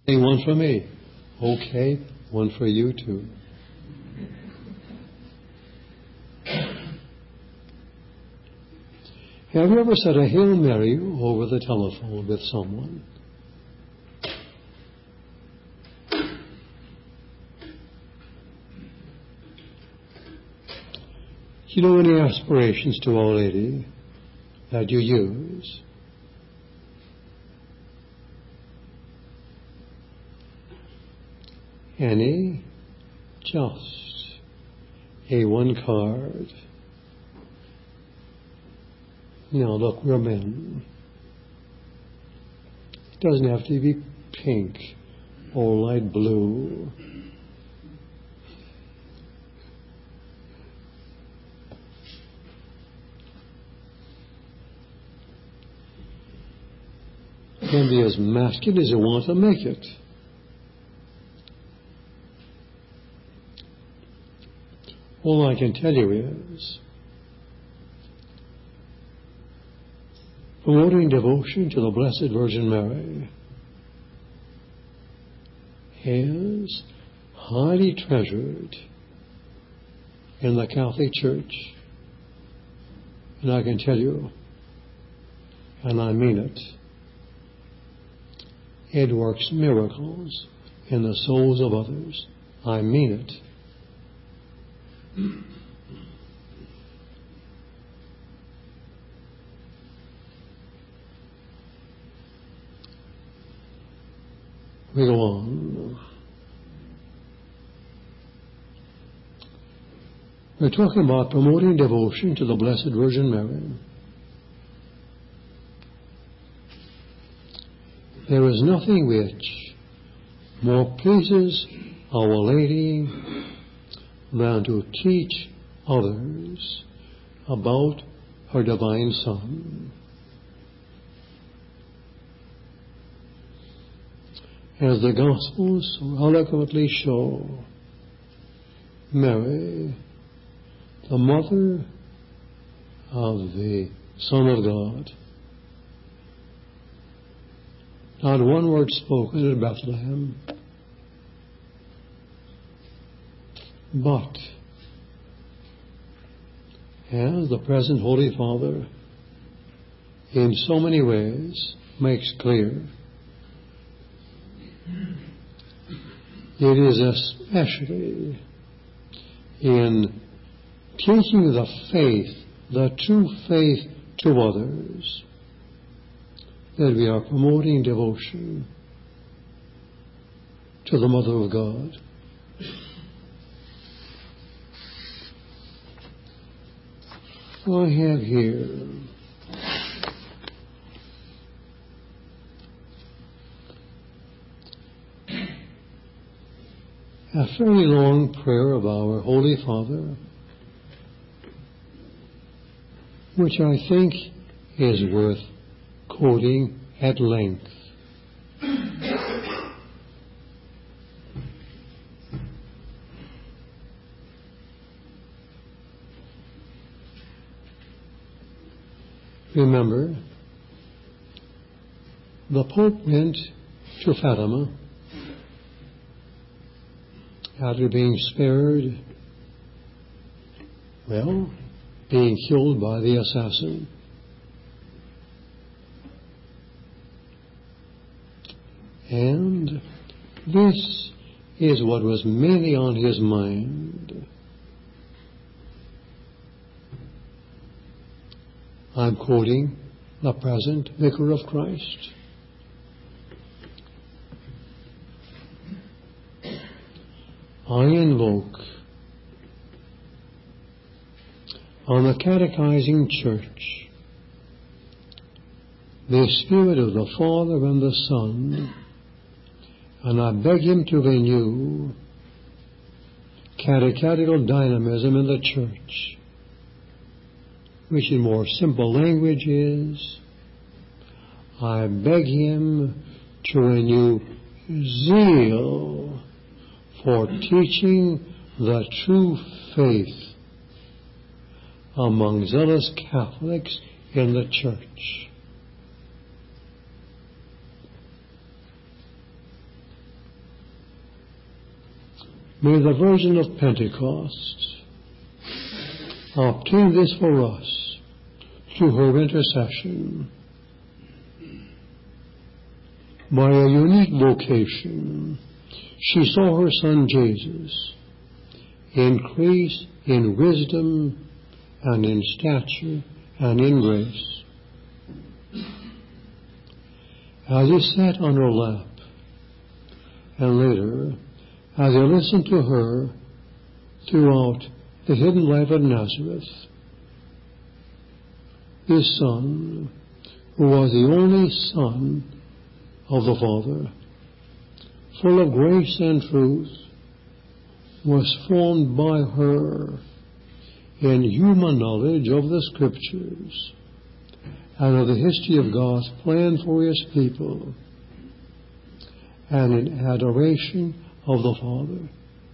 One for me. Okay, one for you too. Have you ever said a Hail Mary over the telephone with someone? Do you know any aspirations to Our Lady that you use? Any? Just a one card. Now look, we're men. It doesn't have to be pink or light blue. It can be as masculine as you want to make it. All I can tell you is, promoting devotion to the Blessed Virgin Mary is highly treasured in the Catholic Church. And I can tell you, and I mean it, it works miracles in the souls of others. I mean it. We go on. We're talking about promoting devotion to the Blessed Virgin Mary. There is nothing which more pleases Our Lady than to teach others about her Divine Son. As the Gospels so eloquently show, Mary, the mother of the Son of God, not one word spoken in Bethlehem, but as the present Holy Father in so many ways makes clear, it is especially in teaching the faith, the true faith to others, that we are promoting devotion to the Mother of God. I have here a fairly long prayer of our Holy Father, which I think is worth quoting at length. Remember, the Pope went to Fatima after being spared, being killed by the assassin. And this is what was mainly on his mind. I'm quoting the present Vicar of Christ. I invoke on the catechizing church the Spirit of the Father and the Son, and I beg Him to renew catechetical dynamism in the church, which in more simple language is, I beg Him to renew zeal for teaching the true faith among zealous Catholics in the church. May the Virgin of Pentecost obtain this for us through her intercession. By a unique vocation, she saw her Son Jesus increase in wisdom and in stature and in grace. As he sat on her lap, and later, as he listened to her throughout the hidden life of Nazareth, his Son, who was the only Son of the Father, full of grace and truth, was formed by her in human knowledge of the Scriptures and of the history of God's plan for His people, and in adoration of the Father.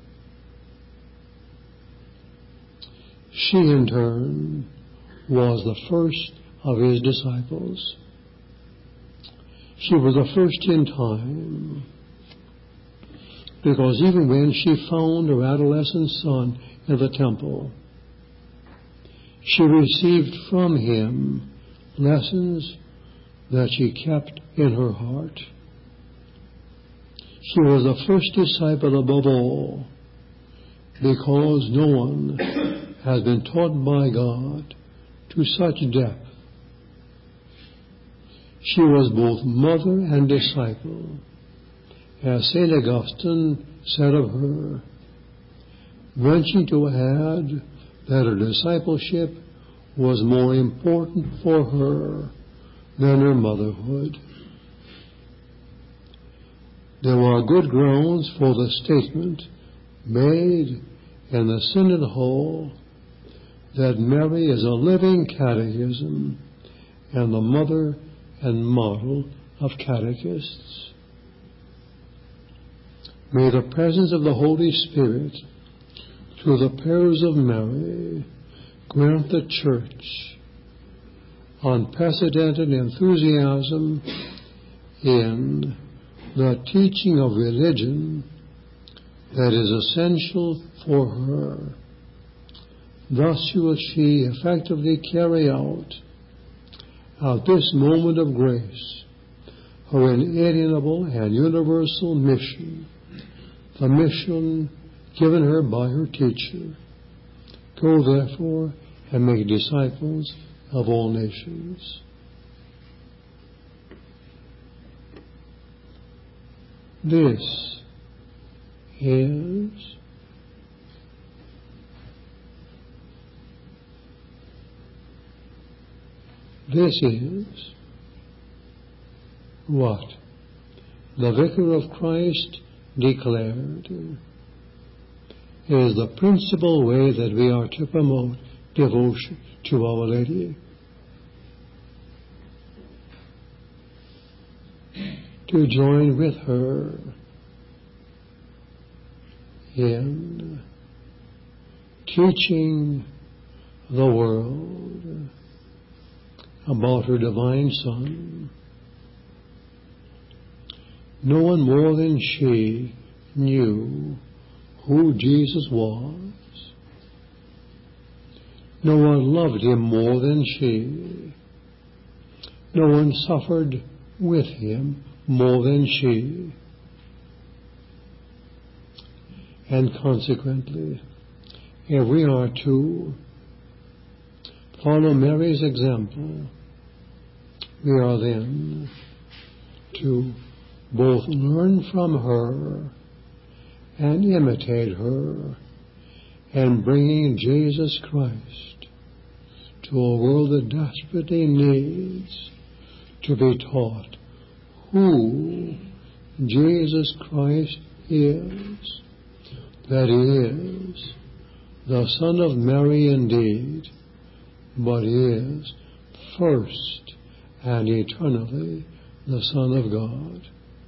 She, in turn, was the first of His disciples. She was the first in time, because even when she found her adolescent son in the temple, she received from him lessons that she kept in her heart. She was the first disciple above all, because no one has been taught by God to such depth. She was both mother and disciple, as St. Augustine said of her, venturing to add that her discipleship was more important for her than her motherhood. There are good grounds for the statement made in the Synod Hall that Mary is a living catechism and the mother and model of catechists. May the presence of the Holy Spirit through the prayers of Mary grant the Church unprecedented enthusiasm in the teaching of religion that is essential for her. Thus will she effectively carry out at this moment of grace her inalienable and universal mission, the mission given her by her teacher. Go therefore and make disciples of all nations. This is what the Vicar of Christ declared is the principal way that we are to promote devotion to Our Lady. To join with her in teaching the world about her divine Son. No one more than she knew who Jesus was. No one loved him more than she. No one suffered with him more than she. And consequently, if we are to follow Mary's example, we are then to both learn from her and imitate her in bringing Jesus Christ to a world that desperately needs to be taught who Jesus Christ is, that He is the Son of Mary indeed, but He is first and eternally the Son of God.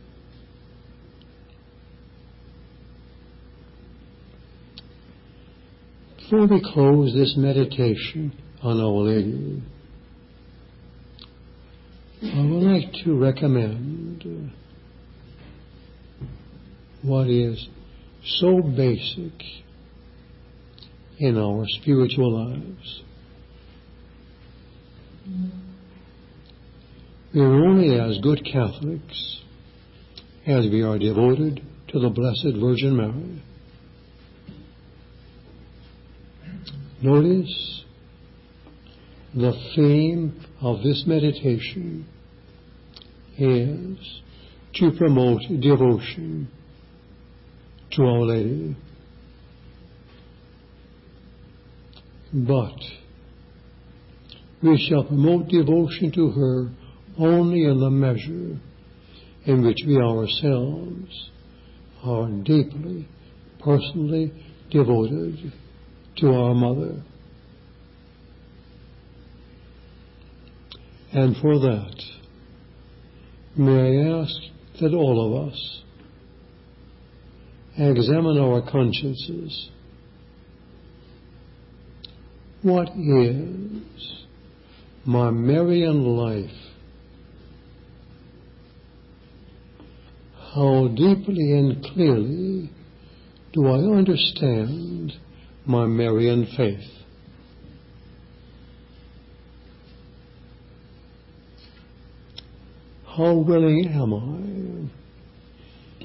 Before we close this meditation on Our Lady, I would like to recommend what is so basic in our spiritual lives. We are only as good Catholics as we are devoted to the Blessed Virgin Mary. Notice the theme of this meditation is to promote devotion to Our Lady. But we shall promote devotion to her only in the measure in which we ourselves are deeply, personally devoted to our Mother. And for that, may I ask that all of us examine our consciences. What is my Marian life? How deeply and clearly do I understand my Marian faith? How willing am I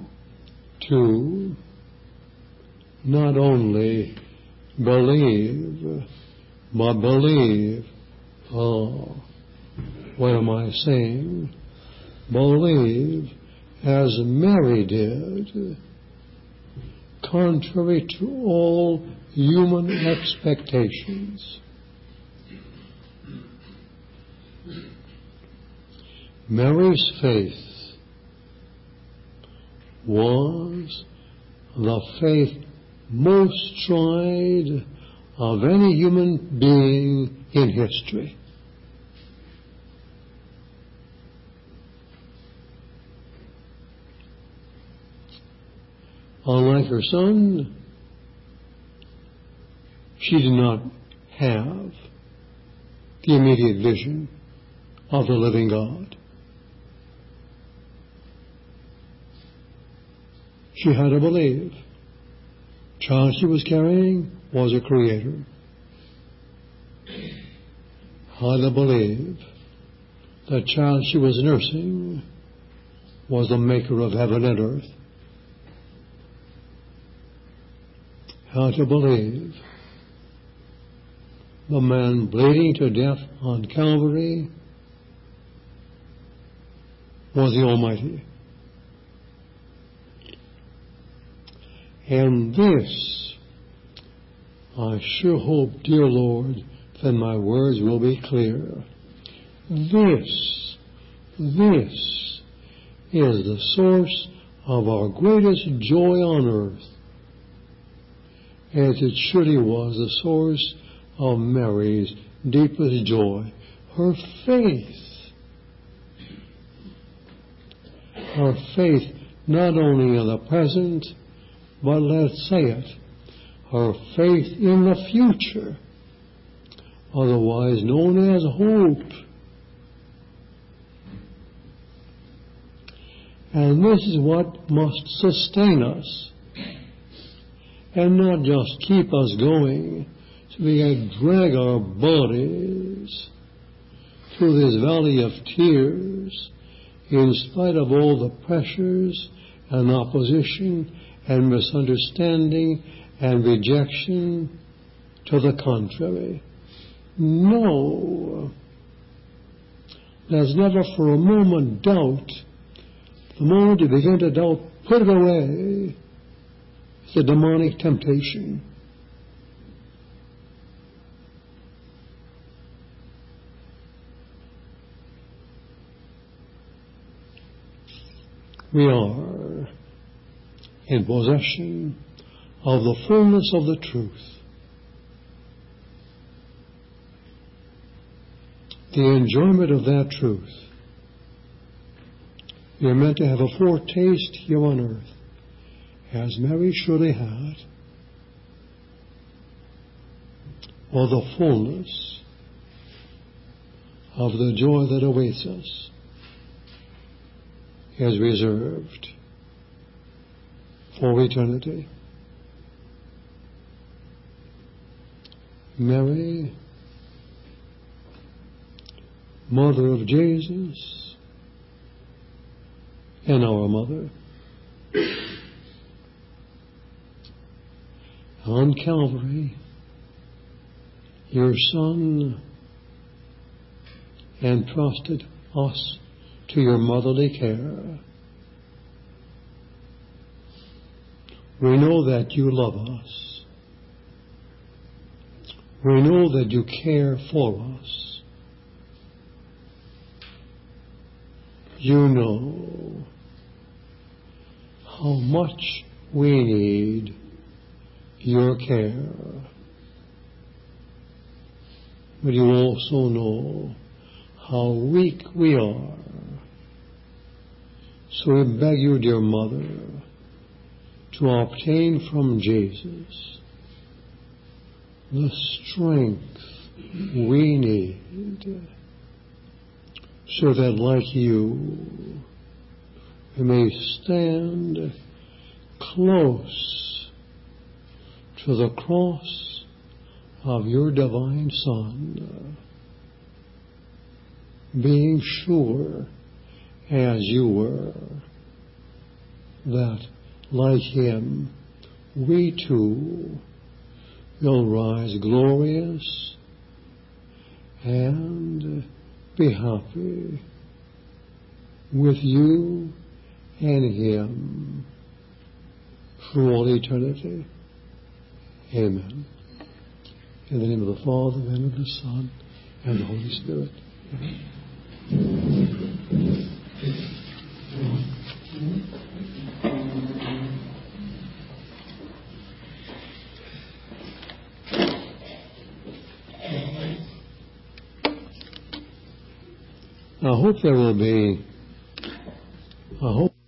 to not only believe, but believe, what am I saying? Believe as Mary did, contrary to all human expectations. Mary's faith was the faith most tried of any human being in history. Unlike her son, she did not have the immediate vision of the living God. She had to believe. The child she was carrying was a creator. Had to believe the child she was nursing was the maker of heaven and earth. Had to believe the man bleeding to death on Calvary was the Almighty. And this, I sure hope, dear Lord, that my words will be clear. This is the source of our greatest joy on earth, as it surely was the source of Mary's deepest joy. Her faith. Her faith not only in the present, but let's say it, her faith in the future, otherwise known as hope. And this is what must sustain us, and not just keep us going, so we can drag our bodies through this valley of tears, in spite of all the pressures and opposition and misunderstanding and rejection. To the contrary. No. Let's never for a moment doubt. The moment you begin to doubt, put it away. It's a demonic temptation. We are in possession of the fullness of the truth. The enjoyment of that truth. We are meant to have a foretaste here on earth, as Mary surely had, of the fullness of the joy that awaits us, is reserved for eternity. Mary, Mother of Jesus, and our Mother. On Calvary, your Son entrusted us to your motherly care. We know that you love us. We know that you care for us. You know how much we need your care. But you also know how weak we are. So we beg you, dear Mother, to obtain from Jesus the strength we need, so that, like you, we may stand close to the cross of your divine Son, being sure, as you were, that, like him, we too will rise glorious and be happy with you and him through all eternity. Amen. In the name of the Father, and of the Son, and the Holy Spirit. I hope there will be,